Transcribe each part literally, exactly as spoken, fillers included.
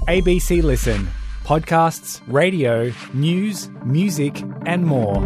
A B C Listen. Podcasts, radio, news, music and more.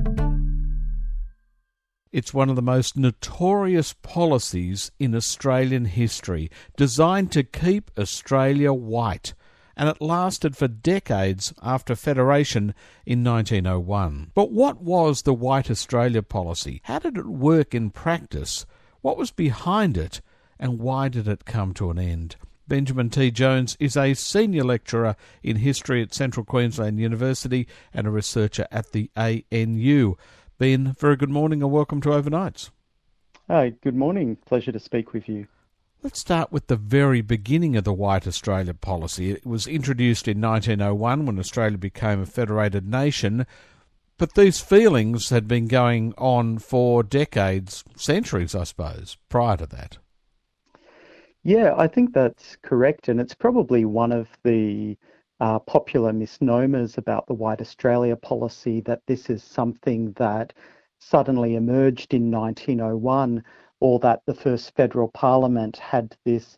It's one of the most notorious policies in Australian history, designed to keep Australia white, and it lasted for decades after Federation in nineteen oh one. But what was the White Australia policy? How did it work in practice? What was behind it? And why did it come to an end? Benjamin T. Jones is a senior lecturer in history at Central Queensland University and a researcher at the A N U. Ben, very good morning and welcome to Overnights. Hi, good morning. Pleasure to speak with you. Let's start with the very beginning of the White Australia policy. It was introduced in nineteen oh one when Australia became a federated nation, but these feelings had been going on for decades, centuries, I suppose, prior to that. Yeah, I think that's correct, and it's probably one of the uh, popular misnomers about the White Australia policy, that this is something that suddenly emerged in nineteen oh one, or that the first federal parliament had this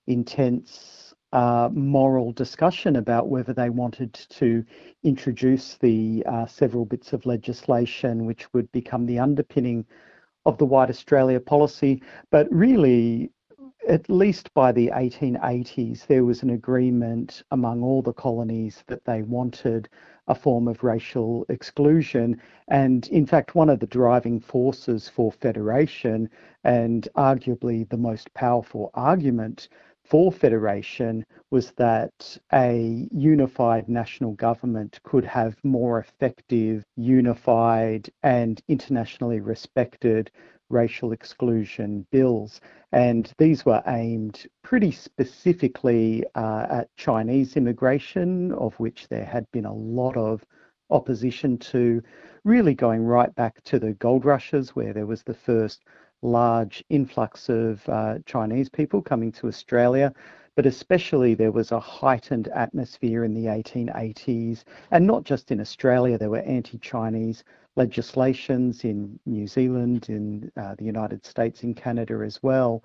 intense uh, moral discussion about whether they wanted to introduce the uh, several bits of legislation which would become the underpinning of the White Australia policy. But really, at least by the eighteen eighties, there was an agreement among all the colonies that they wanted a form of racial exclusion. And in fact, one of the driving forces for federation, and arguably the most powerful argument for federation, was that a unified national government could have more effective, unified and internationally respected racial exclusion bills. And these were aimed pretty specifically uh, at Chinese immigration, of which there had been a lot of opposition to, really going right back to the gold rushes, where there was the first large influx of uh, Chinese people coming to Australia. But especially there was a heightened atmosphere in the eighteen eighties, and not just in Australia. There were anti-Chinese legislations in New Zealand, in uh, the United States, in Canada as well.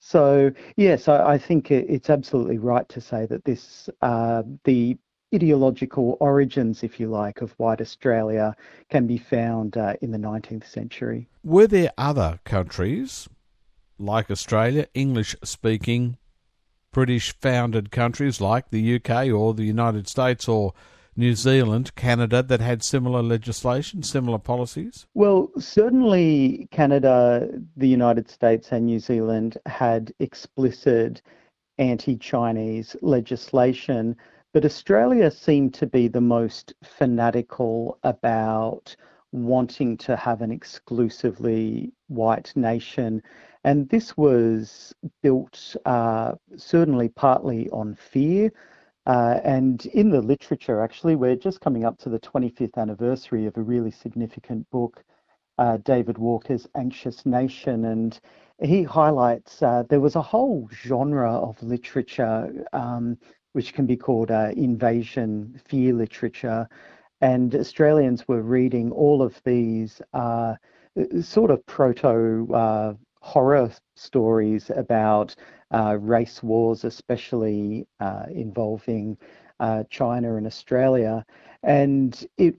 So yes, I, I think it, it's absolutely right to say that this, uh, the ideological origins, if you like, of White Australia can be found uh, in the nineteenth century. Were there other countries like Australia, English-speaking, British-founded countries like the U K or the United States or New Zealand, Canada, that had similar legislation, similar policies? Well, certainly Canada, the United States and New Zealand had explicit anti-Chinese legislation, but Australia seemed to be the most fanatical about wanting to have an exclusively white nation. And this was built uh, certainly partly on fear. Uh, and in the literature, actually, we're just coming up to the twenty-fifth anniversary of a really significant book, uh, David Walker's Anxious Nation, and he highlights uh, there was a whole genre of literature um, which can be called uh, invasion fear literature, and Australians were reading all of these uh, sort of proto uh, horror stories about uh, race wars, especially uh, involving uh, China and Australia. And it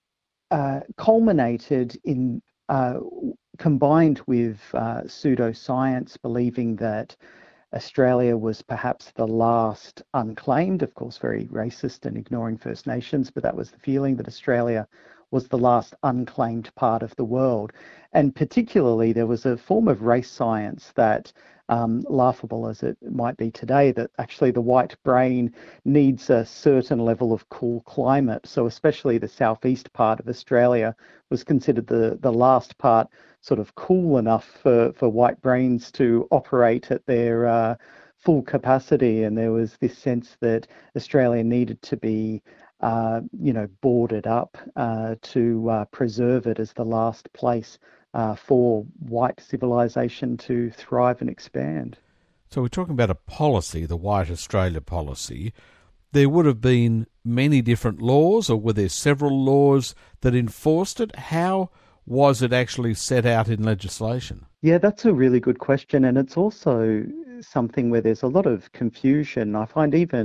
uh, culminated in, uh, combined with uh, pseudoscience, believing that Australia was perhaps the last unclaimed, of course, very racist and ignoring First Nations, but that was the feeling, that Australia was the last unclaimed part of the world. And particularly there was a form of race science that, um, laughable as it might be today, that actually the white brain needs a certain level of cool climate. So especially the southeast part of Australia was considered the, the last part sort of cool enough for, for white brains to operate at their uh, full capacity. And there was this sense that Australia needed to be Uh, you know, boarded up uh, to uh, preserve it as the last place uh, for white civilization to thrive and expand. So we're talking about a policy, the White Australia policy. There would have been many different laws, or were there several laws that enforced it? How was it actually set out in legislation? Yeah, that's a really good question. And it's also something where there's a lot of confusion. I find even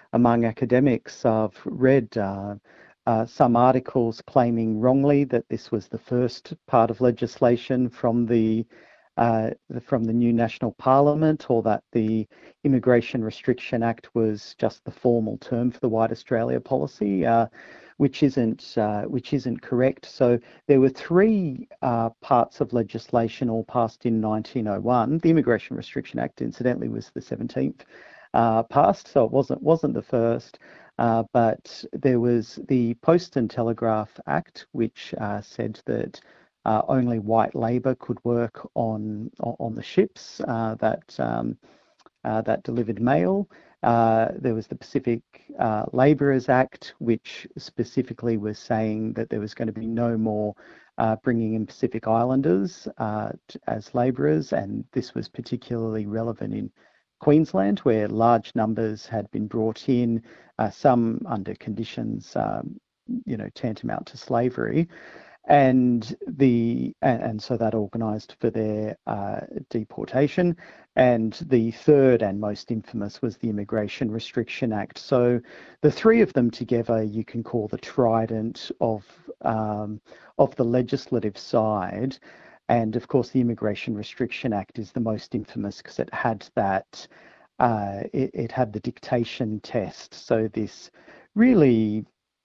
among academics. I've read uh, uh, some articles claiming wrongly that this was the first part of legislation from the uh, from the new National Parliament, or that the Immigration Restriction Act was just the formal term for the White Australia policy, uh, which isn't uh, which isn't correct. So there were three uh, parts of legislation all passed in nineteen oh one. The Immigration Restriction Act, incidentally, was the seventeenth uh, passed, so it wasn't wasn't the first. Uh, but there was the Post and Telegraph Act, which uh, said that uh, only white labour could work on on the ships uh, that um, uh, that delivered mail. Uh, there was the Pacific uh, Labourers Act, which specifically was saying that there was going to be no more uh, bringing in Pacific Islanders uh, as labourers, and this was particularly relevant in Queensland, where large numbers had been brought in, uh, some under conditions, um, you know, tantamount to slavery, and the and, and so that organised for their uh, deportation. And the third and most infamous was the Immigration Restriction Act. So the three of them together, you can call the trident of um, of the legislative side. And of course, the Immigration Restriction Act is the most infamous because it had that, uh, it, it had the dictation test. So this really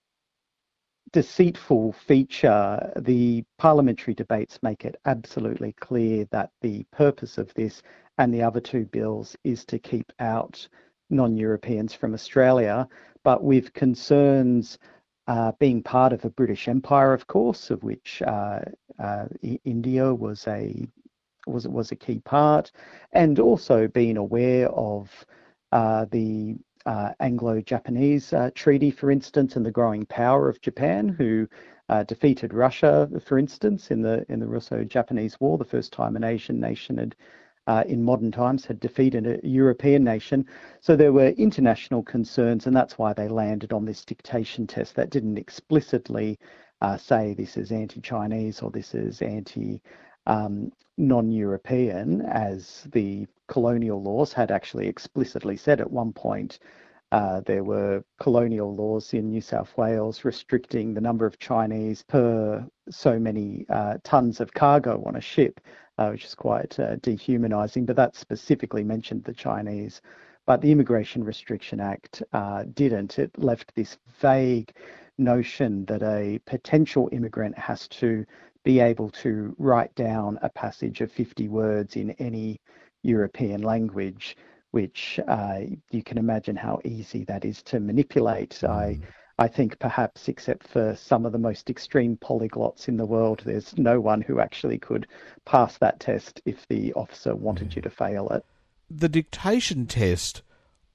deceitful feature, the parliamentary debates make it absolutely clear that the purpose of this and the other two bills is to keep out non-Europeans from Australia, but with concerns Uh, being part of a British Empire, of course, of which uh, uh, India was a was was a key part, and also being aware of uh, the uh, Anglo-Japanese uh, treaty, for instance, and the growing power of Japan, who uh, defeated Russia, for instance, in the in the Russo-Japanese War, the first time an Asian nation had Uh, in modern times had defeated a European nation. So there were international concerns, and that's why they landed on this dictation test that didn't explicitly uh, say this is anti-Chinese or this is anti um, non-European, as the colonial laws had actually explicitly said at one point. Uh, there were colonial laws in New South Wales restricting the number of Chinese per so many uh, tons of cargo on a ship, uh, which is quite uh, dehumanising, but that specifically mentioned the Chinese. But the Immigration Restriction Act uh, didn't. It left this vague notion that a potential immigrant has to be able to write down a passage of fifty words in any European language, which uh, you can imagine how easy that is to manipulate. Mm. I I think perhaps, except for some of the most extreme polyglots in the world, there's no one who actually could pass that test if the officer wanted mm. you to fail it. The dictation test,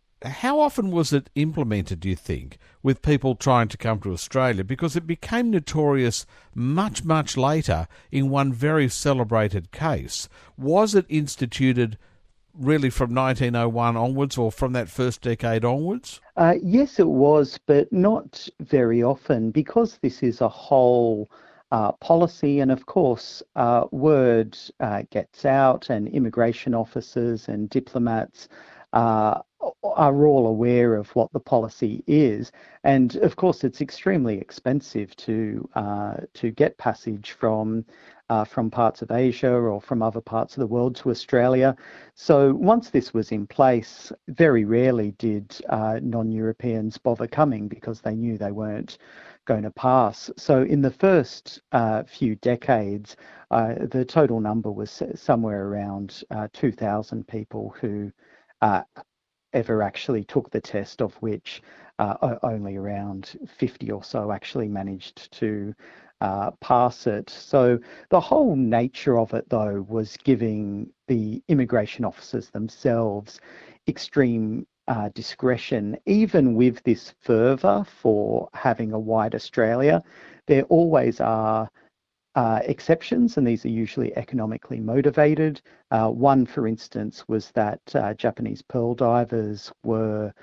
how often was it implemented, do you think, with people trying to come to Australia? Because it became notorious much, much later in one very celebrated case. Was it instituted really from nineteen oh one onwards, or from that first decade onwards? Uh, yes, it was, but not very often, because this is a whole uh, policy. And of course, uh, word uh, gets out, and immigration officers and diplomats uh, are all aware of what the policy is. And of course, it's extremely expensive to uh, to get passage from Uh, from parts of Asia or from other parts of the world to Australia. So once this was in place, very rarely did uh, non-Europeans bother coming, because they knew they weren't going to pass. So in the first uh, few decades, uh, the total number was somewhere around uh, two thousand people who uh, ever actually took the test, of which uh, only around fifty or so actually managed to Uh, pass it. So the whole nature of it, though, was giving the immigration officers themselves extreme uh, discretion. Even with this fervour for having a white Australia, there always are uh, exceptions, and these are usually economically motivated. Uh, one, for instance, was that uh, Japanese pearl divers were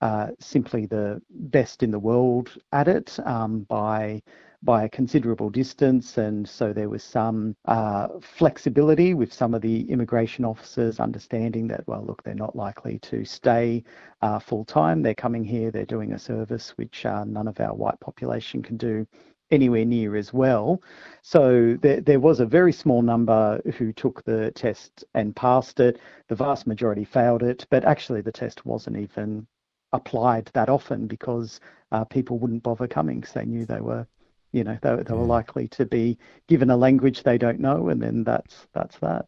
uh, simply the best in the world at it um, by by a considerable distance, and so there was some uh, flexibility with some of the immigration officers understanding that, well, look, they're not likely to stay uh, full time. They're coming here, they're doing a service which uh, none of our white population can do anywhere near as well. So there, there was a very small number who took the test and passed it. The vast majority failed it, but actually the test wasn't even applied that often because uh, people wouldn't bother coming because they knew they were You know, they, they were Yeah. likely to be given a language they don't know, and then that's that's that.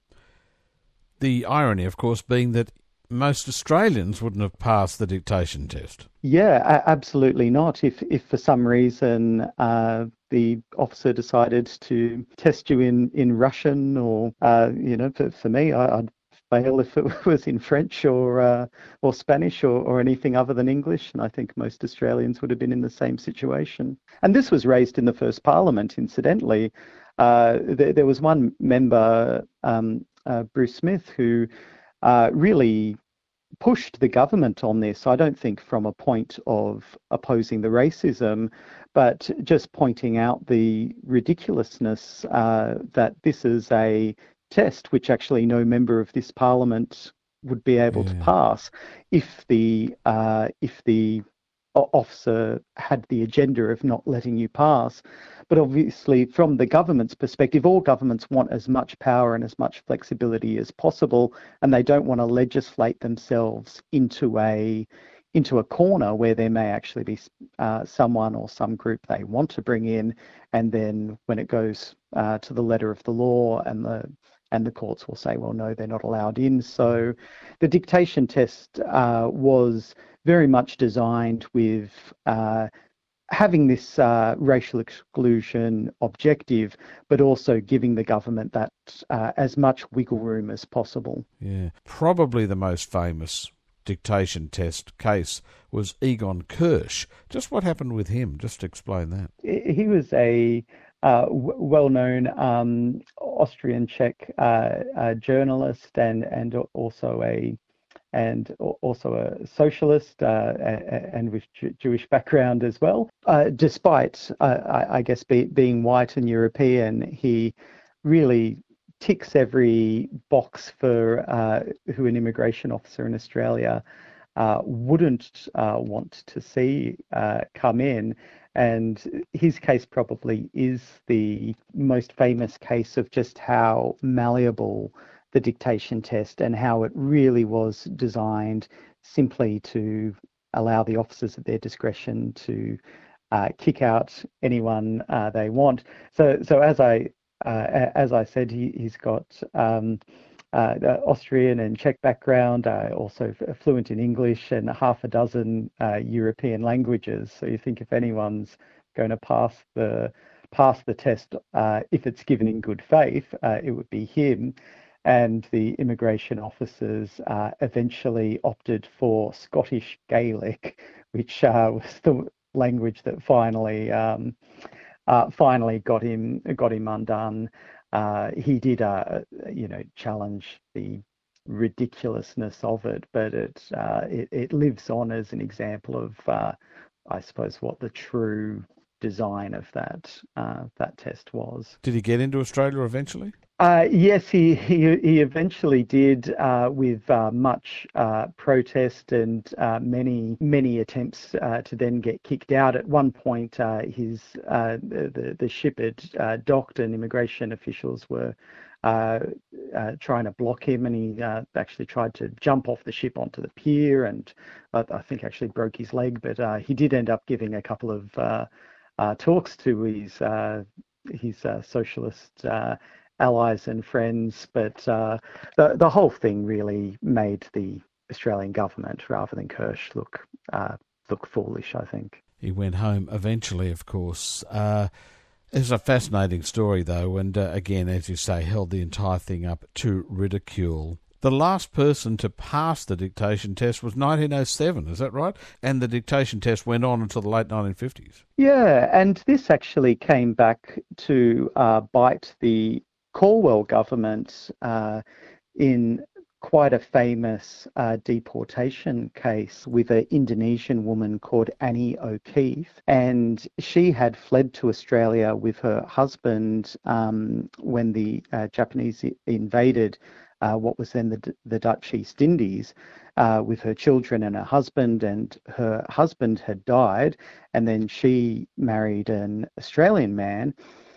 The irony, of course, being that most Australians wouldn't have passed the dictation test. Yeah, a- absolutely not. If if for some reason uh, the officer decided to test you in, in Russian, or uh, you know, for, for me, I, I'd fail if it was in French or uh, or Spanish or, or anything other than English. And I think most Australians would have been in the same situation. And this was raised in the first Parliament, incidentally. Uh, there, there was one member, um, uh, Bruce Smith, who uh, really pushed the government on this. I don't think from a point of opposing the racism, but just pointing out the ridiculousness uh, that this is a test which actually no member of this parliament would be able Yeah. to pass if the uh, if the o- officer had the agenda of not letting you pass. But obviously, from the government's perspective, all governments want as much power and as much flexibility as possible, and they don't want to legislate themselves into a into a corner where there may actually be uh, someone or some group they want to bring in, and then when it goes uh, to the letter of the law, and the and the courts will say, well, no, they're not allowed in. So the dictation test uh, was very much designed with uh, having this uh, racial exclusion objective, but also giving the government that uh, as much wiggle room as possible. Yeah. Probably the most famous dictation test case was Egon Kirsch. Just what happened with him? Just explain that. He was a uh, w- well-known um, Austrian Czech uh, uh, journalist and and also a and also a socialist uh, and with Jewish background as well. Uh, despite, uh, I, I guess, be, being white and European, he really ticks every box for uh, who an immigration officer in Australia uh, wouldn't uh, want to see uh, come in. And his case probably is the most famous case of just how malleable the dictation test and how it really was designed simply to allow the officers at their discretion to uh, kick out anyone uh, they want. So, so as I uh, as I said, he, he's got um, uh, Austrian and Czech background, uh, also fluent in English and half a dozen uh, European languages. So you think if anyone's going to pass the pass the test, uh, if it's given in good faith, uh, it would be him. And the immigration officers uh, eventually opted for Scottish Gaelic, which uh, was the language that finally um, uh, finally got him got him undone. Uh, he did, uh, you know, challenge the ridiculousness of it, but it uh, it, it lives on as an example of, uh, I suppose, what the true design of that uh, that test was. Did he get into Australia eventually? Uh, yes, he, he he eventually did, uh, with uh, much uh, protest and uh, many many attempts uh, to then get kicked out. At one point, uh, his uh, the the ship had uh, docked, and immigration officials were uh, uh, trying to block him, and he uh, actually tried to jump off the ship onto the pier, and uh, I think actually broke his leg. But uh, he did end up giving a couple of uh, uh, talks to his uh, his uh, socialist Uh, allies and friends, but uh, the the whole thing really made the Australian government, rather than Kirsch, look uh, look foolish, I think. He went home eventually, of course. Uh, it's a fascinating story, though, and uh, again, as you say, held the entire thing up to ridicule. The last person to pass the dictation test was nineteen oh seven, is that right? And the dictation test went on until the late nineteen fifties. Yeah, and this actually came back to uh, bite the Caldwell government uh, in quite a famous uh, deportation case with an Indonesian woman called Annie O'Keefe. And she had fled to Australia with her husband um, when the uh, Japanese invaded uh, what was then the, the Dutch East Indies. Uh, with her children and her husband, and her husband had died, and then she married an Australian man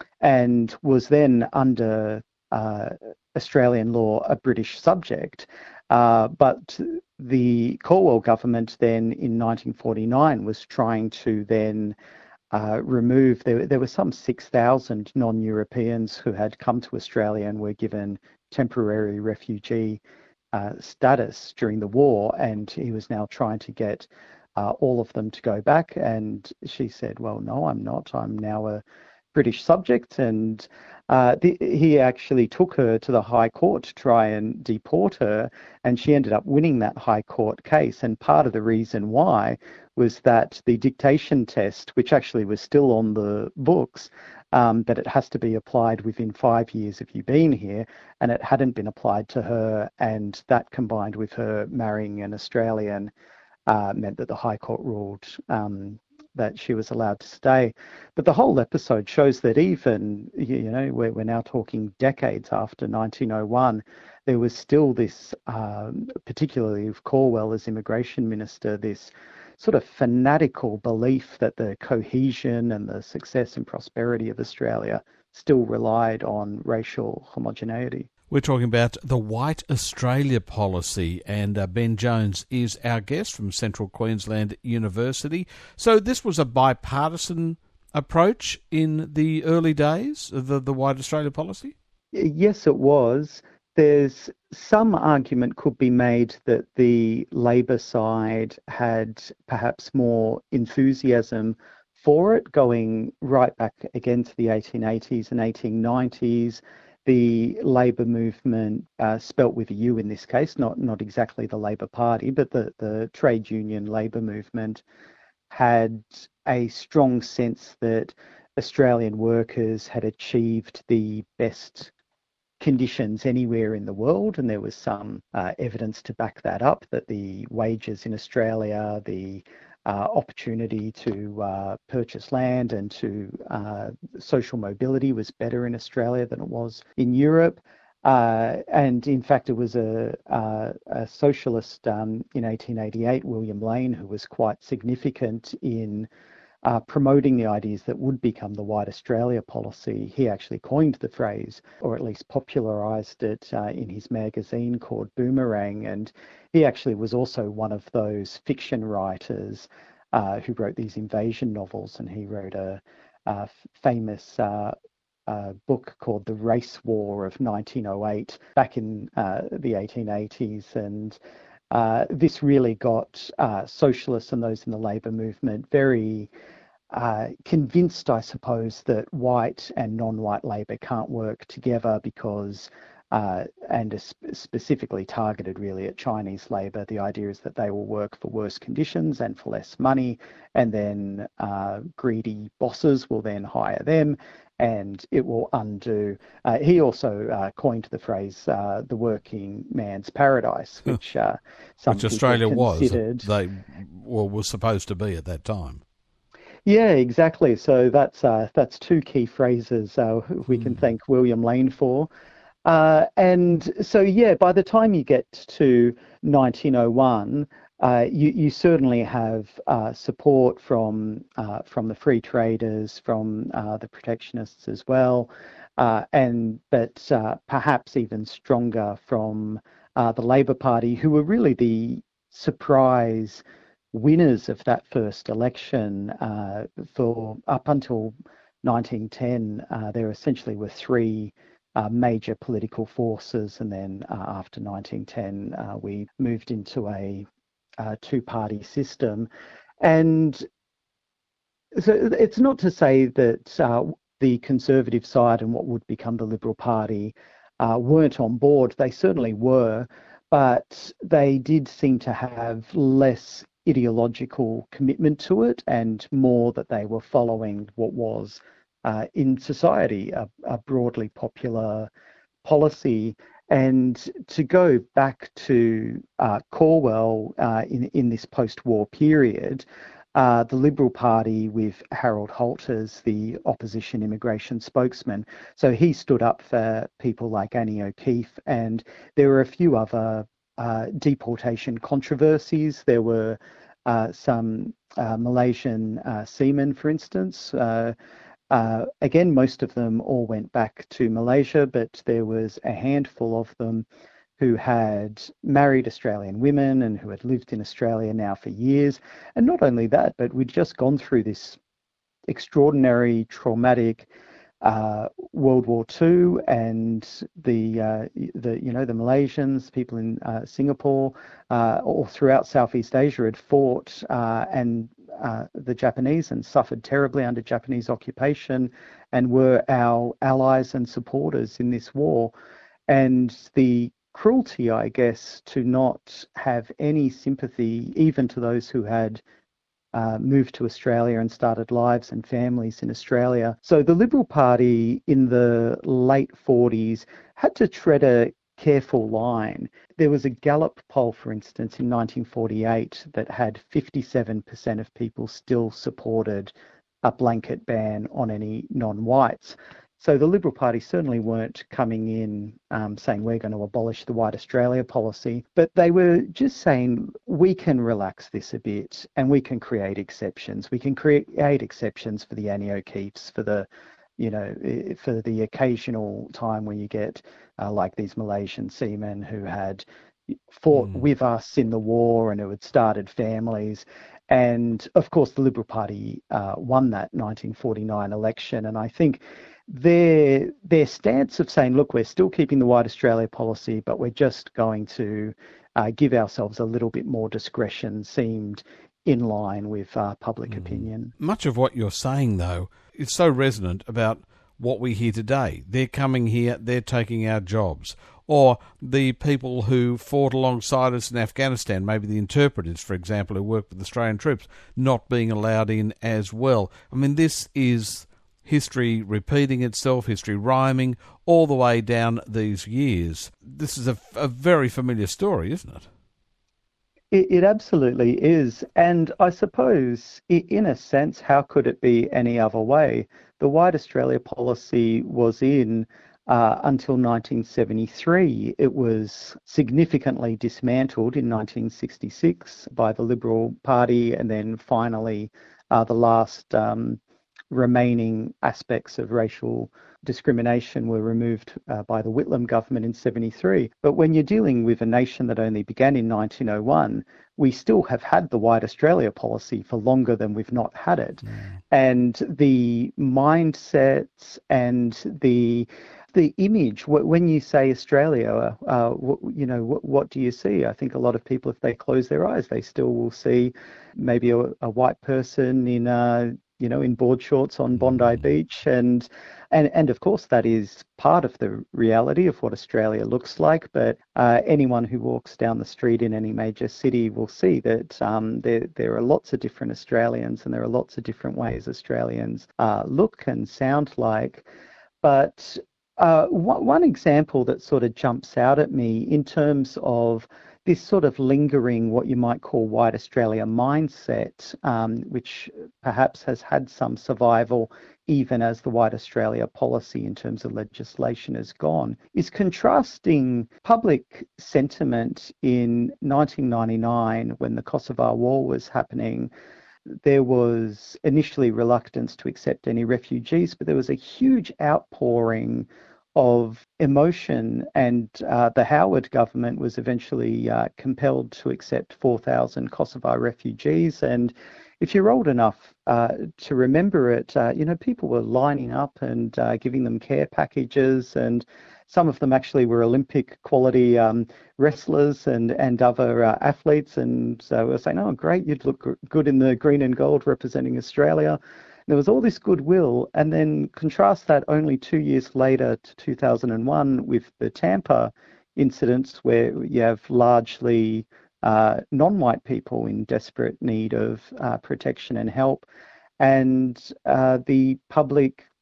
and was then under uh, Australian law a British subject. Uh, but the Caldwell government then in nineteen forty-nine was trying to then uh, remove, there, there were some six thousand non-Europeans who had come to Australia and were given temporary refugee Uh, status during the war, and he was now trying to get uh, all of them to go back. And she said, well, no, I'm not. I'm now a British subject. And uh, the, he actually took her to the High Court to try and deport her, and she ended up winning that High Court case. And part of the reason why was that the dictation test, which actually was still on the books, Um, but it has to be applied within five years of you being here, and it hadn't been applied to her, and that combined with her marrying an Australian uh, meant that the High Court ruled um, that she was allowed to stay. But the whole episode shows that even, you know, we're, we're now talking decades after nineteen oh one, there was still this, um, particularly with Caldwell as immigration minister, this sort of fanatical belief that the cohesion and the success and prosperity of Australia still relied on racial homogeneity. We're talking about the White Australia policy, and uh, Ben Jones is our guest from Central Queensland University. So this was a bipartisan approach in the early days of the, the White Australia policy? Yes, it was. There's some argument could be made that the Labor side had perhaps more enthusiasm for it, going right back again to the eighteen eighties and eighteen nineties. The Labor movement, uh, spelt with a U in this case, not, not exactly the Labor Party, but the, the trade union Labor movement, had a strong sense that Australian workers had achieved the best conditions anywhere in the world, and there was some uh, evidence to back that up, that the wages in Australia, the uh, opportunity to uh, purchase land and to uh, social mobility was better in Australia than it was in Europe. Uh, and in fact, it was a, a, a socialist um, in eighteen eighty-eight, William Lane, who was quite significant in Uh, promoting the ideas that would become the White Australia policy. He actually coined the phrase, or at least popularised it uh, in his magazine called Boomerang. And he actually was also one of those fiction writers uh, who wrote these invasion novels. And he wrote a, a famous uh, uh, book called The Race War of nineteen oh eight back in uh, the eighteen eighties. And Uh, this really got uh, socialists and those in the Labor movement very uh, convinced, I suppose, that white and non-white Labor can't work together because, uh, and is specifically targeted really at Chinese Labor. The idea is that they will work for worse conditions and for less money, and then uh, greedy bosses will then hire them, and it will undo. Uh, he also uh, coined the phrase uh, "the working man's paradise," which uh, some which Australia was they well was supposed to be at that time. Yeah, exactly. So that's uh, that's two key phrases uh, we can mm. thank William Lane for. Uh, and so, yeah, by the time you get to nineteen oh one, uh, you, you certainly have uh, support from uh, from the free traders, from uh, the protectionists as well, uh, and but uh, perhaps even stronger from uh, the Labor Party, who were really the surprise winners of that first election. Uh, for up until nineteen ten, uh, there essentially were three Uh, major political forces, and then uh, after nineteen ten uh, we moved into a uh, two-party system. And so it's not to say that uh, the Conservative side and what would become the Liberal Party uh, weren't on board. They certainly were, but they did seem to have less ideological commitment to it, and more that they were following what was Uh, in society, a, a broadly popular policy. And to go back to uh, Corwell uh, in, in this post-war period, uh, the Liberal Party with Harold Holt as the opposition immigration spokesman, so he stood up for people like Annie O'Keefe, and there were a few other uh, deportation controversies. There were uh, some uh, Malaysian uh, seamen, for instance. Uh, Uh, again, most of them all went back to Malaysia, but there was a handful of them who had married Australian women and who had lived in Australia now for years. And not only that, but we'd just gone through this extraordinary, traumatic uh, World War Two, and the uh, the you know the Malaysians, people in uh, Singapore, uh, all throughout Southeast Asia had fought uh, and uh, the Japanese and suffered terribly under Japanese occupation, and were our allies and supporters in this war. And the cruelty, I guess, to not have any sympathy, even to those who had Uh, moved to Australia and started lives and families in Australia. So the Liberal Party in the late forties had to tread a careful line. There was a Gallup poll, for instance, in nineteen forty-eight that had fifty-seven percent of people still supported a blanket ban on any non-whites. So the Liberal Party certainly weren't coming in um, saying we're going to abolish the White Australia policy, but they were just saying we can relax this a bit and we can create exceptions. We can create exceptions for the Annie O'Keefes, for the, you know, for the occasional time where you get uh, like these Malaysian seamen who had fought mm. with us in the war and who had started families. And of course, the Liberal Party uh, won that nineteen forty-nine election. And I think their their stance of saying, look, we're still keeping the White Australia policy, but we're just going to uh, give ourselves a little bit more discretion, seemed in line with uh, public mm. opinion. Much of what you're saying, though, is so resonant about what we hear today. They're coming here, they're taking our jobs. Or the people who fought alongside us in Afghanistan, maybe the interpreters, for example, who worked with Australian troops, not being allowed in as well. I mean, this is history repeating itself, history rhyming all the way down these years. This is a, a very familiar story, isn't it? It, it absolutely is. And I suppose, in a sense, how could it be any other way? The White Australia policy was in uh, until nineteen seventy-three. It was significantly dismantled in nineteen sixty-six by the Liberal Party, and then finally uh, the last um, remaining aspects of racial discrimination were removed uh, by the Whitlam government in seventy-three. But when you're dealing with a nation that only began in nineteen oh one, we still have had the White Australia policy for longer than we've not had it. Mm. And the mindsets and the the image, when you say Australia, uh, you know, what, what do you see? I think a lot of people, if they close their eyes, they still will see maybe a, a white person in a you know, in board shorts on Bondi Beach. And, and, and of course, that is part of the reality of what Australia looks like. But uh, anyone who walks down the street in any major city will see that um, there, there are lots of different Australians, and there are lots of different ways Australians uh, look and sound like. But uh, one, one example that sort of jumps out at me in terms of this sort of lingering, what you might call White Australia mindset, um, which perhaps has had some survival even as the White Australia policy in terms of legislation has gone, is contrasting public sentiment in nineteen ninety-nine when the Kosovo War was happening. There was initially reluctance to accept any refugees, but there was a huge outpouring of emotion, and uh, the Howard government was eventually uh, compelled to accept four thousand Kosovo refugees. And if you're old enough uh, to remember it, uh, you know, people were lining up and uh, giving them care packages, and some of them actually were Olympic quality um, wrestlers and, and other uh, athletes. And so we're saying, oh, great, you'd look good in the green and gold representing Australia. There was all this goodwill, and then contrast that only two years later to two thousand one with the Tampa incidents, where you have largely uh, non-white people in desperate need of uh, protection and help, and uh, the public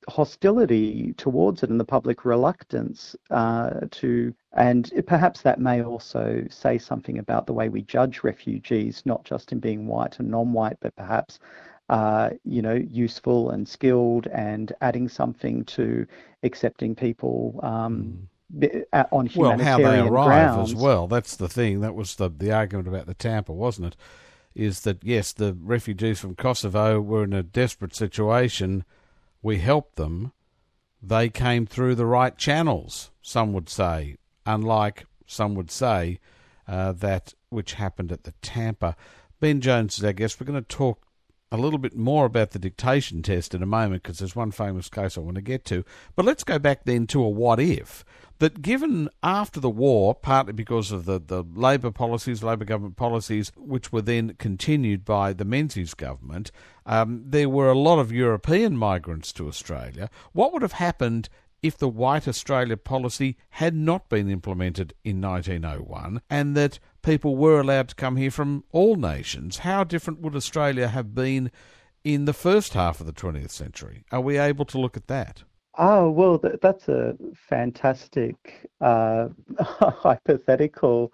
hostility towards it and the public reluctance uh, to, and perhaps that may also say something about the way we judge refugees, not just in being white and non-white, but perhaps uh, you know, useful and skilled and adding something to accepting people um, mm. on humanitarian Well, how they arrive grounds. as well. That's the thing. That was the, the argument about the Tampa, wasn't it? Is that, yes, the refugees from Kosovo were in a desperate situation. We helped them. They came through the right channels, some would say, unlike, some would say, uh, that which happened at the Tampa. Ben Jones is our guest. We're going to talk a little bit more about the dictation test in a moment because there's one famous case I want to get to. But let's go back then to a what if. That given after the war, partly because of the, the Labor policies, Labor government policies, which were then continued by the Menzies government, um, there were a lot of European migrants to Australia. What would have happened if the White Australia policy had not been implemented in nineteen oh one and that people were allowed to come here from all nations? How different would Australia have been in the first half of the twentieth century? Are we able to look at that? Oh, well, th- that's a fantastic uh, hypothetical.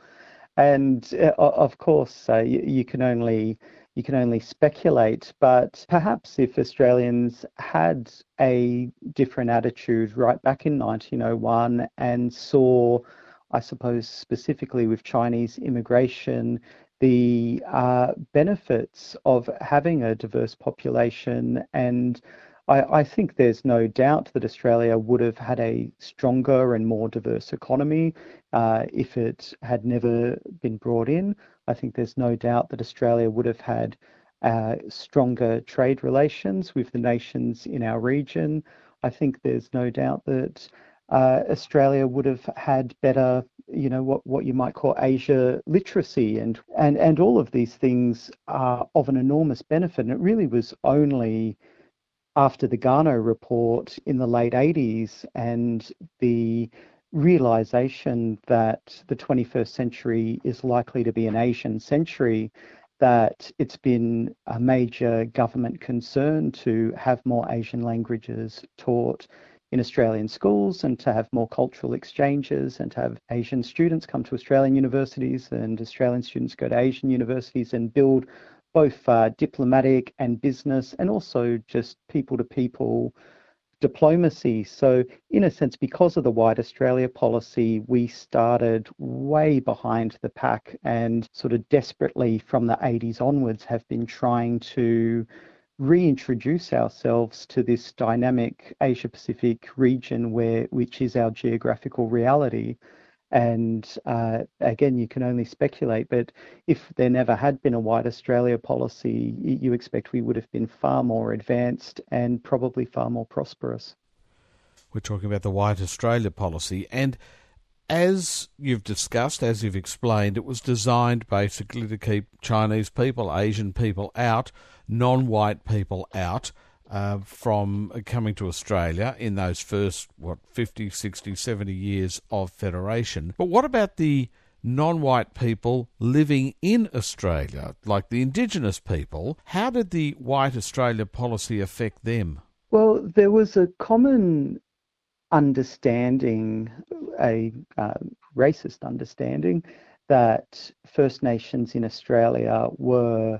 And uh, of course, uh, you, you can only you can only speculate. But perhaps if Australians had a different attitude right back in nineteen oh one and saw, I suppose, specifically with Chinese immigration, the uh, benefits of having a diverse population, and I, I think there's no doubt that Australia would have had a stronger and more diverse economy uh, if it had never been brought in. I think there's no doubt that Australia would have had uh, stronger trade relations with the nations in our region. I think there's no doubt that uh, Australia would have had better, you know, what, what you might call Asia literacy, and, and, and all of these things are of an enormous benefit. And it really was only after the Garnaut report in the late eighties and the realization that the twenty-first century is likely to be an Asian century, that it's been a major government concern to have more Asian languages taught in Australian schools and to have more cultural exchanges and to have Asian students come to Australian universities and Australian students go to Asian universities and build both uh, diplomatic and business and also just people-to-people diplomacy. So in a sense, because of the White Australia policy, we started way behind the pack and sort of desperately from the eighties onwards have been trying to reintroduce ourselves to this dynamic Asia-Pacific region where which is our geographical reality. And uh, again, you can only speculate, but if there never had been a White Australia policy, you expect we would have been far more advanced and probably far more prosperous. We're talking about the White Australia policy, and as you've discussed, as you've explained, it was designed basically to keep Chinese people, Asian people out, non-white people out. Uh, from coming to Australia in those first, what, fifty, sixty, seventy years of federation. But what about the non-white people living in Australia, like the Indigenous people? How did the White Australia policy affect them? Well, there was a common understanding, a uh, racist understanding, that First Nations in Australia were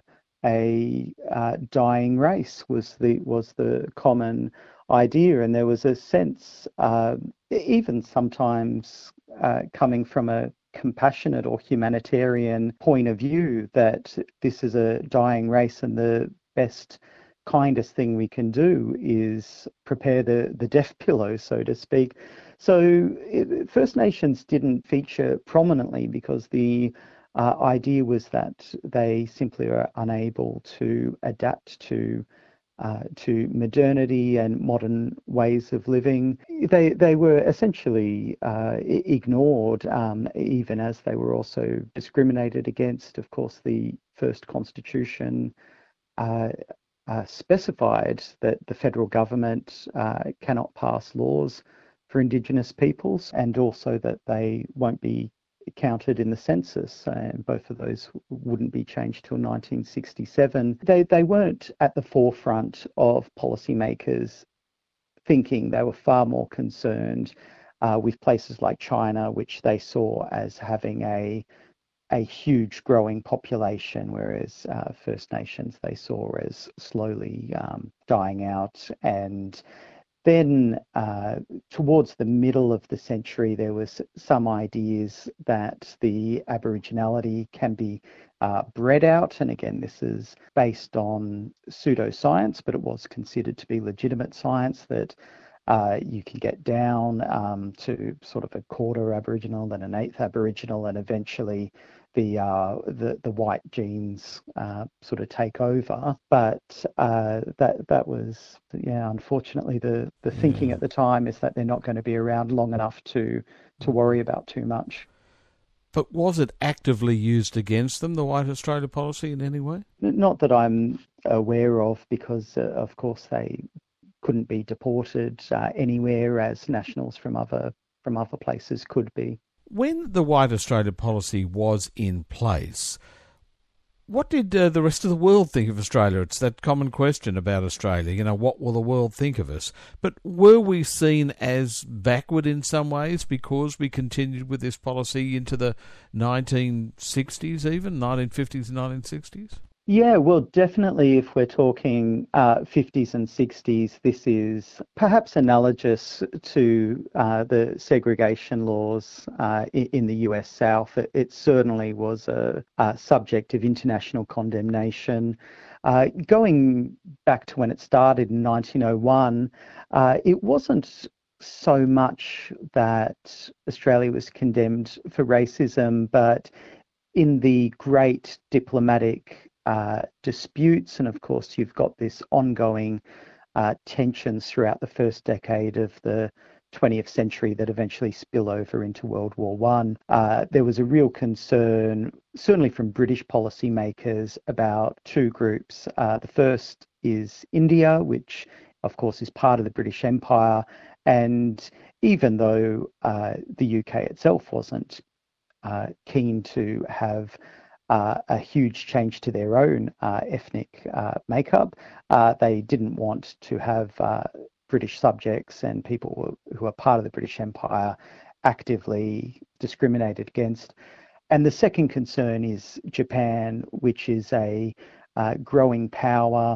a uh, dying race was the was the common idea, and there was a sense, uh, even sometimes uh, coming from a compassionate or humanitarian point of view, that this is a dying race, and the best, kindest thing we can do is prepare the the death pillow, so to speak. So it, First Nations didn't feature prominently because the Uh, idea was that they simply are unable to adapt to uh, to modernity and modern ways of living. They they were essentially uh, ignored, um, even as they were also discriminated against. Of course, the first constitution uh, uh, specified that the federal government uh, cannot pass laws for Indigenous peoples, and also that they won't be counted in the census, and both of those wouldn't be changed till nineteen sixty-seven. They they weren't at the forefront of policymakers thinking. They were far more concerned uh, with places like China, which they saw as having a a huge growing population, whereas uh, First Nations they saw as slowly um, dying out. And then uh, towards the middle of the century, there was some ideas that the Aboriginality can be uh, bred out. And again, this is based on pseudoscience, but it was considered to be legitimate science, that uh, you can get down um, to sort of a quarter Aboriginal, then an eighth Aboriginal, and eventually the uh, the the white genes uh, sort of take over. But uh, that that was yeah, unfortunately the the thinking Yeah. at the time is that they're not going to be around long enough to to worry about too much. But was it actively used against them, the White Australia policy, in any way? Not that I'm aware of, because uh, of course they couldn't be deported uh, anywhere, as nationals from other from other places could be. When the White Australia policy was in place, what did uh, the rest of the world think of Australia? It's that common question about Australia, you know, what will the world think of us? But were we seen as backward in some ways because we continued with this policy into the nineteen sixties even, nineteen fifties and nineteen sixties? Yeah, well, definitely if we're talking uh, fifties and sixties, this is perhaps analogous to uh, the segregation laws uh, in the U S South. It, it certainly was a, a subject of international condemnation. Uh, going back to when it started in nineteen oh one, uh, it wasn't so much that Australia was condemned for racism, but in the great diplomatic Uh, disputes, and of course you've got this ongoing uh, tensions throughout the first decade of the twentieth century that eventually spill over into World War One. Uh, there was a real concern, certainly from British policymakers, about two groups. Uh, the first is India, which of course is part of the British Empire, and even though uh, the U K itself wasn't uh, keen to have Uh, a huge change to their own uh, ethnic uh, makeup, Uh, they didn't want to have uh, British subjects and people who are part of the British Empire actively discriminated against. And the second concern is Japan, which is a uh, growing power,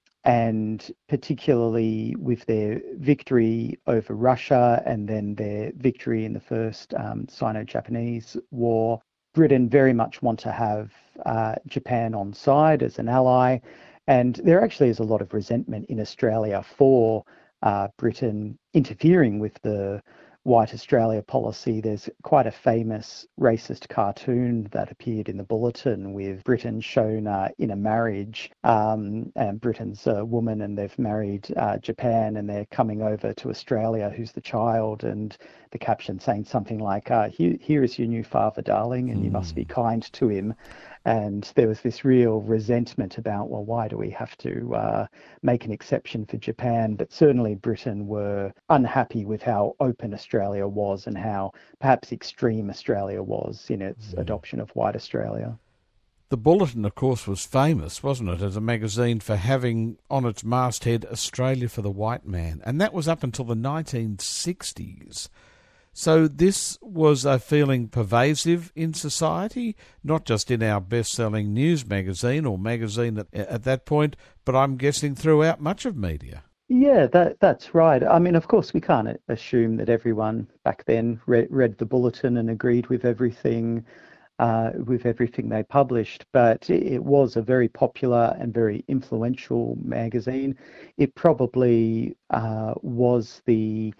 and particularly with their victory over Russia and then their victory in the first um, Sino-Japanese War, Britain very much want to have uh, Japan on side as an ally. And there actually is a lot of resentment in Australia for uh, Britain interfering with the White Australia policy. There's quite a famous racist cartoon that appeared in the Bulletin with Britain shown uh, in a marriage, um, and Britain's a woman and they've married uh, Japan and they're coming over to Australia, who's the child, and the caption saying something like, uh, here, here is your new father, darling, and mm. you must be kind to him. And there was this real resentment about, well, why do we have to uh, make an exception for Japan? But certainly Britain were unhappy with how open Australia was and how perhaps extreme Australia was in its mm. adoption of White Australia. The Bulletin, of course, was famous, wasn't it, as a magazine for having on its masthead Australia for the White Man. And that was up until the nineteen sixties. So this was a feeling pervasive in society, not just in our best-selling news magazine or magazine at, at that point, but I'm guessing throughout much of media. Yeah, that that's right. I mean, of course, we can't assume that everyone back then read, read the Bulletin and agreed with everything, uh, with everything they published, but it was a very popular and very influential magazine. It probably uh, was the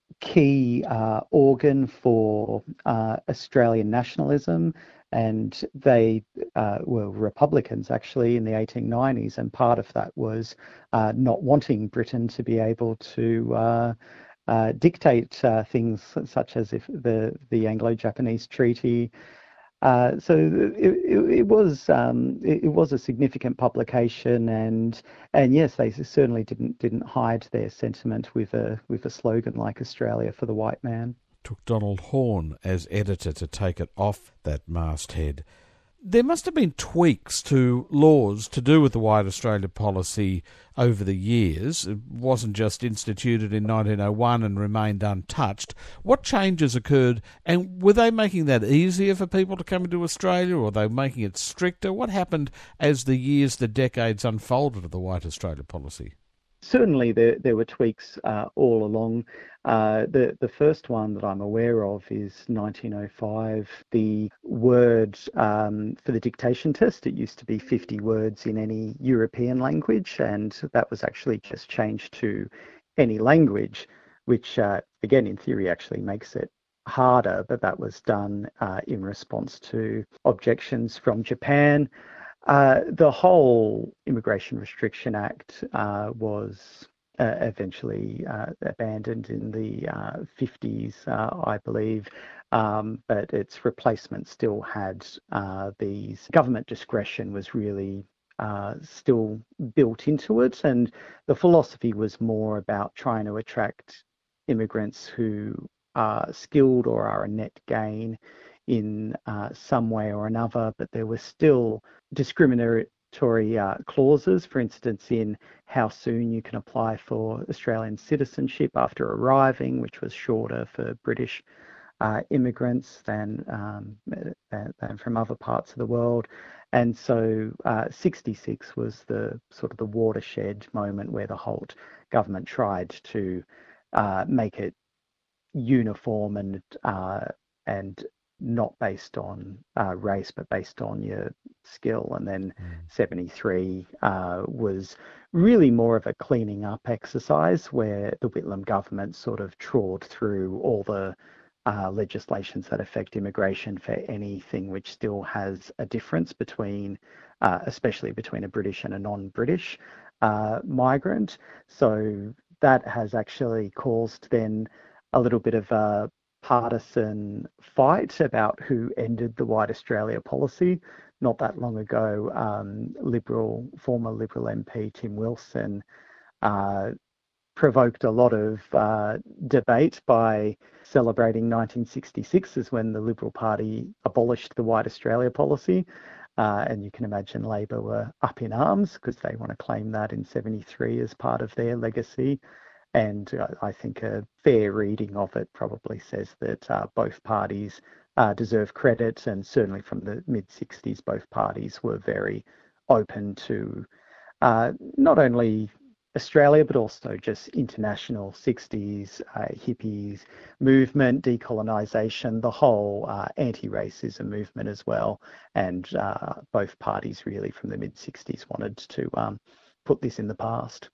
key uh, organ for uh, Australian nationalism, and they uh, were Republicans actually in the eighteen nineties, and part of that was uh, not wanting Britain to be able to uh, uh, dictate uh, things such as if the the Anglo-Japanese Treaty. Uh, so it, it, it was um, it, it was a significant publication, and and yes, they certainly didn't didn't hide their sentiment with a with a slogan like Australia for the White Man. Took Donald Horne as editor to take it off that masthead. There must have been tweaks to laws to do with the White Australia policy over the years. It wasn't just instituted in nineteen oh one and remained untouched. What changes occurred, and were they making that easier for people to come into Australia, or were they making it stricter? What happened as the years, the decades unfolded of the White Australia policy? Certainly, there there were tweaks uh, all along. Uh, the the first one that I'm aware of is nineteen oh five. The word um, for the dictation test, it used to be fifty words in any European language, and that was actually just changed to any language, which uh, again, in theory, actually makes it harder. But that was done uh, in response to objections from Japan. Uh, the whole Immigration Restriction Act uh, was uh, eventually uh, abandoned in the uh, fifties, uh, I believe, um, but its replacement still had uh, these government discretion was really uh, still built into it, and the philosophy was more about trying to attract immigrants who are skilled or are a net gain in uh, some way or another, but there were still discriminatory uh, clauses, for instance, in how soon you can apply for Australian citizenship after arriving, which was shorter for British uh, immigrants than, um, than, than from other parts of the world. And so uh, sixty-six was the sort of the watershed moment where the Holt government tried to uh, make it uniform and uh, and not based on uh, race, but based on your skill. And then mm. seventy-three uh, was really more of a cleaning up exercise where the Whitlam government sort of trawled through all the uh, legislations that affect immigration for anything which still has a difference between, uh, especially between a British and a non-British uh, migrant. So that has actually caused then a little bit of a partisan fight about who ended the White Australia policy. Not that long ago, um, Liberal, former Liberal M P Tim Wilson uh, provoked a lot of uh, debate by celebrating nineteen sixty-six as when the Liberal Party abolished the White Australia policy. Uh, and you can imagine Labor were up in arms because they want to claim that in seventy-three as part of their legacy. And uh, I think a fair reading of it probably says that uh, both parties uh, deserve credit, and certainly from the mid-sixties, both parties were very open to uh, not only Australia, but also just international sixties, uh, hippies movement, decolonisation, the whole uh, anti-racism movement as well. And uh, both parties really from the mid-sixties wanted to um, put this in the past.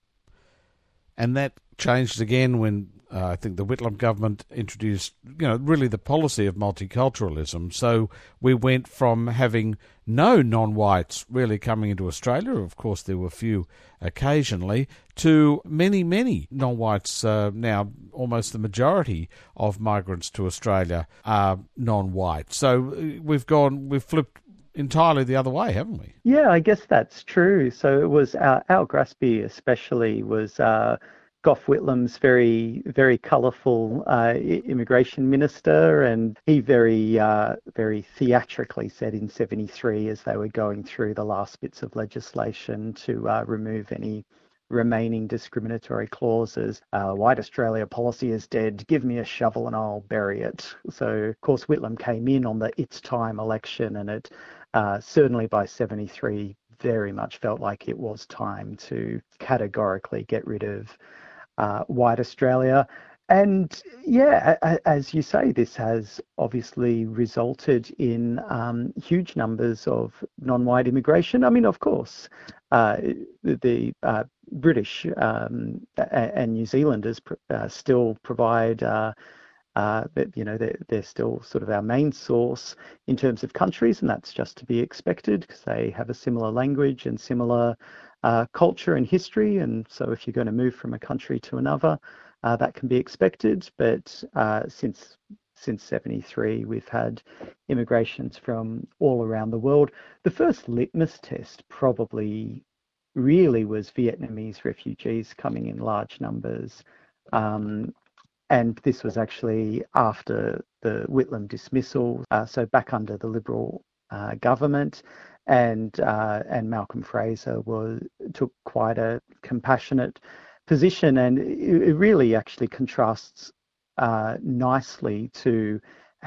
And that changed again when uh, I think the Whitlam government introduced, you know, really the policy of multiculturalism. So we went from having no non-whites really coming into Australia, of course there were few occasionally, to many, many non-whites. Uh, now almost the majority of migrants to Australia are non-white. So we've gone, we've flipped entirely the other way, haven't we? Yeah, I guess that's true. So it was uh, Al Grassby especially was uh, Gough Whitlam's very, very colourful uh, immigration minister, and he very, uh, very theatrically said in seventy-three as they were going through the last bits of legislation to uh, remove any remaining discriminatory clauses. Uh, White Australia policy is dead. Give me a shovel and I'll bury it. So, of course, Whitlam came in on the It's Time election, and it uh, certainly by seventy-three very much felt like it was time to categorically get rid of uh, White Australia. And yeah, as you say, this has obviously resulted in um, huge numbers of non-white immigration. I mean, of course, uh, the uh, British um, and New Zealanders uh, still provide, uh, uh, you know, they're, they're still sort of our main source in terms of countries, and that's just to be expected because they have a similar language and similar uh, culture and history. And so if you're going to move from a country to another, Uh, that can be expected, but uh, since since seventy-three, we've had immigrations from all around the world. The first litmus test probably really was Vietnamese refugees coming in large numbers, um, and this was actually after the Whitlam dismissal. Uh, so back under the Liberal uh, government, and uh, and Malcolm Fraser was took quite a compassionate position, and it, it really actually contrasts uh, nicely to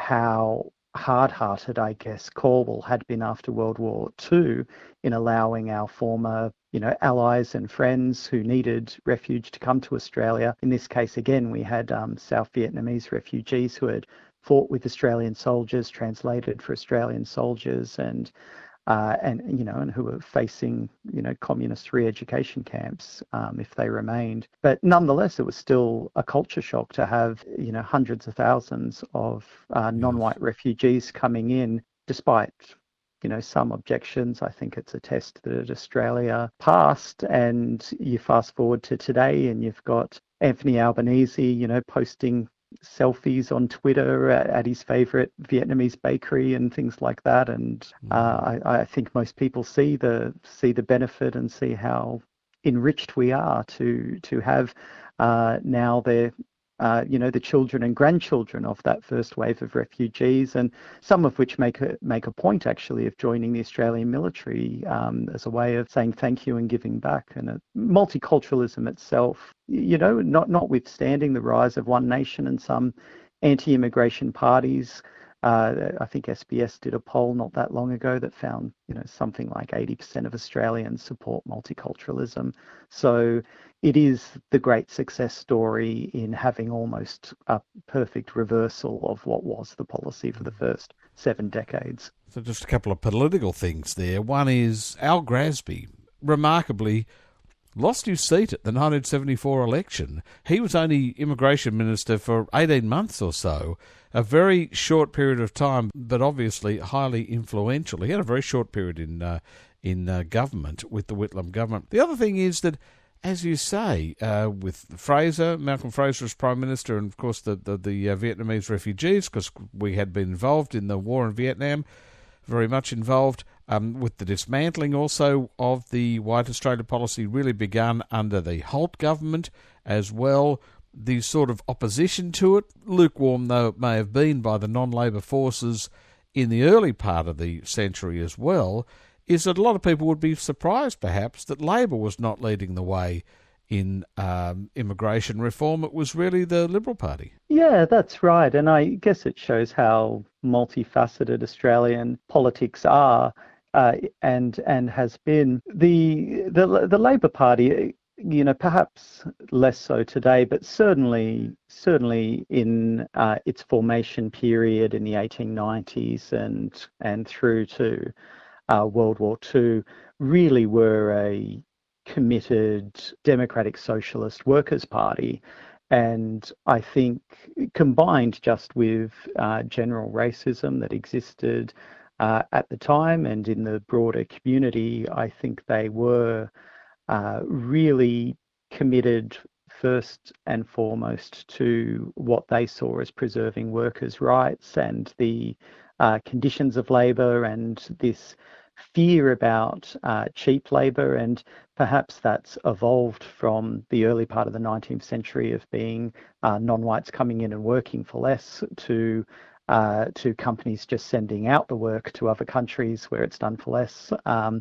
how hard-hearted, I guess, Corwell had been after World War Two in allowing our former, you know, allies and friends who needed refuge to come to Australia. In this case, again, we had um, South Vietnamese refugees who had fought with Australian soldiers, translated for Australian soldiers, and uh, and you know, and who were facing, you know, communist re-education camps um, if they remained. But nonetheless, it was still a culture shock to have, you know, hundreds of thousands of uh, non-white refugees coming in, despite, you know, some objections. I think it's a test that Australia passed. And you fast forward to today, and you've got Anthony Albanese, you know, posting selfies on Twitter at, at his favorite Vietnamese bakery and things like that. And uh, I, I think most people see the see the benefit and see how enriched we are to to have uh, now their uh, you know, the children and grandchildren of that first wave of refugees, and some of which make a make a point actually of joining the Australian military um, as a way of saying thank you and giving back. And uh, multiculturalism itself, you know, not notwithstanding the rise of One Nation and some anti-immigration parties. Uh, I think S B S did a poll not that long ago that found, you know, something like eighty percent of Australians support multiculturalism. So it is the great success story in having almost a perfect reversal of what was the policy for the first seven decades. So just a couple of political things there. One is Al Grasby, remarkably, lost his seat at the nineteen seventy-four election. He was only immigration minister for eighteen months or so, a very short period of time, but obviously highly influential. He had a very short period in uh, in uh, government with the Whitlam government. The other thing is that, as you say, uh, with Fraser, Malcolm Fraser as Prime Minister, and of course the, the, the uh, Vietnamese refugees, because we had been involved in the war in Vietnam, very much involved, um, with the dismantling also of the White Australia policy really begun under the Holt government as well. The sort of opposition to it, lukewarm though it may have been by the non-Labor forces in the early part of the century as well, is that a lot of people would be surprised perhaps that Labor was not leading the way in um, immigration reform. It was really the Liberal Party. Yeah, that's right. And I guess it shows how multifaceted Australian politics are uh, and and has been. The, the, the Labor Party, you know, perhaps less so today, but certainly certainly in uh, its formation period in the eighteen nineties and and through to uh, World War Two, really were a committed democratic socialist workers' party. And I think combined just with uh, general racism that existed uh, at the time and in the broader community, I think they were Uh, really committed first and foremost to what they saw as preserving workers' rights and the uh, conditions of labour, and this fear about uh, cheap labour. And perhaps that's evolved from the early part of the nineteenth century of being uh, non-whites coming in and working for less to uh, to companies just sending out the work to other countries where it's done for less. Um,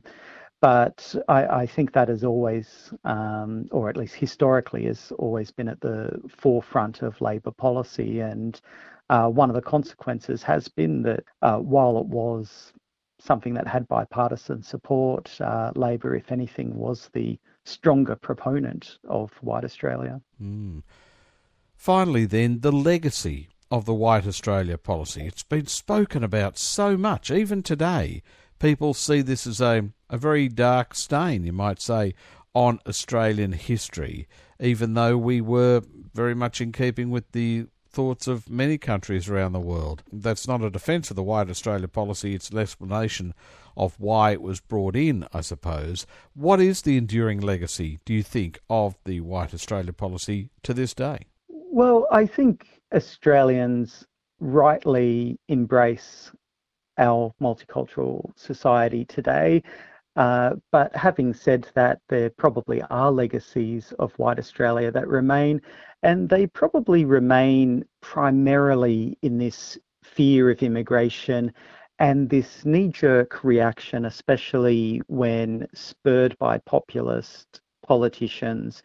But I, I think that has always, um, or at least historically, has always been at the forefront of Labor policy. And uh, one of the consequences has been that uh, while it was something that had bipartisan support, uh, Labor, if anything, was the stronger proponent of White Australia. Mm. Finally, then, the legacy of the White Australia policy. It's been spoken about so much, even today. People see this as a, a very dark stain, you might say, on Australian history, even though we were very much in keeping with the thoughts of many countries around the world. That's not a defence of the White Australia policy, it's an explanation of why it was brought in, I suppose. What is the enduring legacy, do you think, of the White Australia policy to this day? Well, I think Australians rightly embrace our multicultural society today. Uh, but having said that, there probably are legacies of White Australia that remain, and they probably remain primarily in this fear of immigration And this knee-jerk reaction, especially when spurred by populist politicians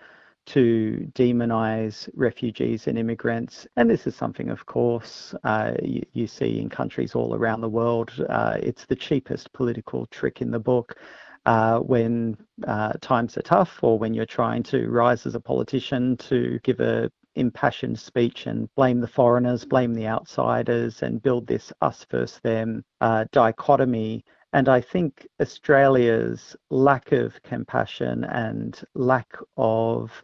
to demonize refugees and immigrants. And this is something, of course, uh, you, you see in countries all around the world. Uh, it's the cheapest political trick in the book. Uh, when uh, times are tough, or when you're trying to rise as a politician, to give a impassioned speech and blame the foreigners, blame the outsiders, and build this us versus them uh, dichotomy. And I think Australia's lack of compassion and lack of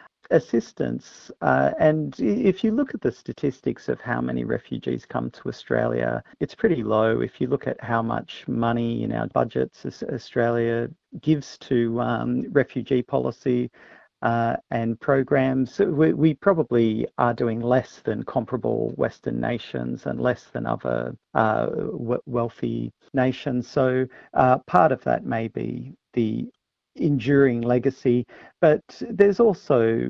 assistance, uh, and if you look at the statistics of how many refugees come to Australia, it's pretty low. If you look at how much money in our budgets Australia gives to um, refugee policy uh, and programs, we, we probably are doing less than comparable Western nations and less than other uh, w- wealthy nations. So uh, part of that may be the enduring legacy, but there's also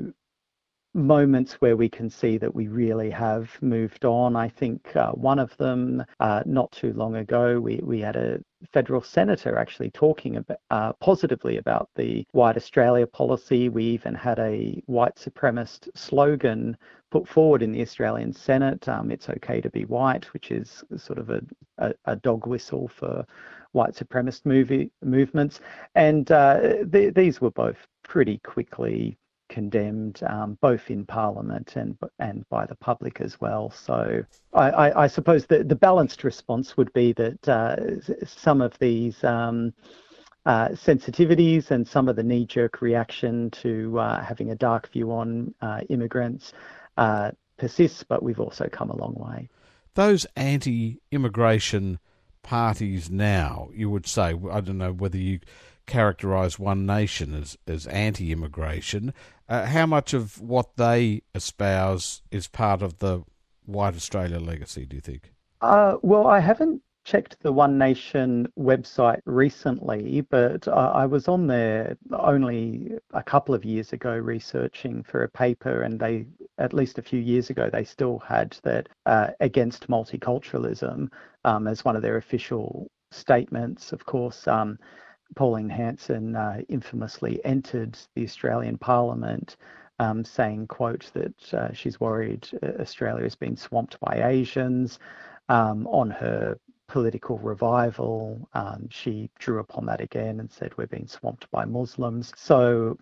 moments where we can see that we really have moved on. I think uh, one of them, uh, not too long ago, we, we had a federal senator actually talking about, uh, positively about the White Australia policy. We even had a white supremacist slogan put forward in the Australian Senate, um, it's okay to be white, which is sort of a, a, a dog whistle for white supremacist movie, movements. And uh, th- these were both pretty quickly condemned, um, both in Parliament and and by the public as well. So I, I, I suppose the, the balanced response would be that uh, some of these um, uh, sensitivities and some of the knee-jerk reaction to uh, having a dark view on uh, immigrants uh, persists, but we've also come a long way. Those anti-immigration parties now, you would say, I don't know whether you characterise One Nation as, as anti-immigration, uh, how much of what they espouse is part of the White Australia legacy, do you think? Uh, well, I haven't checked the One Nation website recently, but I, I was on there only a couple of years ago researching for a paper, and they, at least a few years ago, they still had that uh, against multiculturalism um, as one of their official statements. Of course, um, Pauline Hanson uh, infamously entered the Australian Parliament um, saying, quote, that uh, she's worried Australia has been swamped by Asians. Um, on her political revival, um, she drew upon that again and said we're being swamped by Muslims. So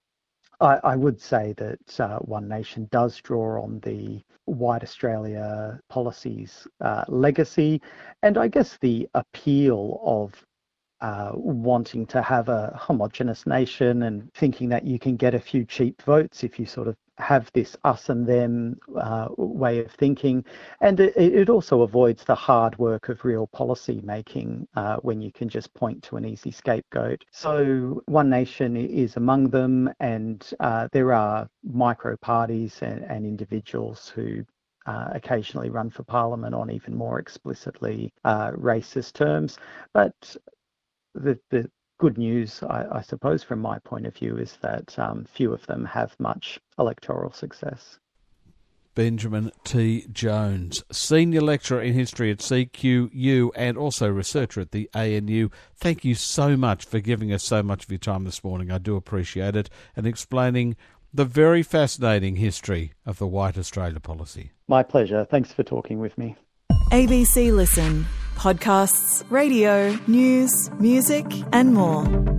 I, I would say that uh, One Nation does draw on the White Australia policies uh, legacy, and I guess the appeal of Uh, wanting to have a homogenous nation and thinking that you can get a few cheap votes if you sort of have this us and them uh, way of thinking. And it, it also avoids the hard work of real policy making uh, when you can just point to an easy scapegoat. So One Nation is among them, and uh, there are micro parties and, and individuals who Uh, occasionally run for Parliament on even more explicitly uh, racist terms. But The, the good news, I, I suppose, from my point of view, is that um, few of them have much electoral success. Benjamin T. Jones, Senior Lecturer in History at C Q U and also researcher at the A N U. Thank you so much for giving us so much of your time this morning. I do appreciate it, and explaining the very fascinating history of the White Australia policy. My pleasure. Thanks for talking with me. A B C Listen. Podcasts, radio, news, music and more.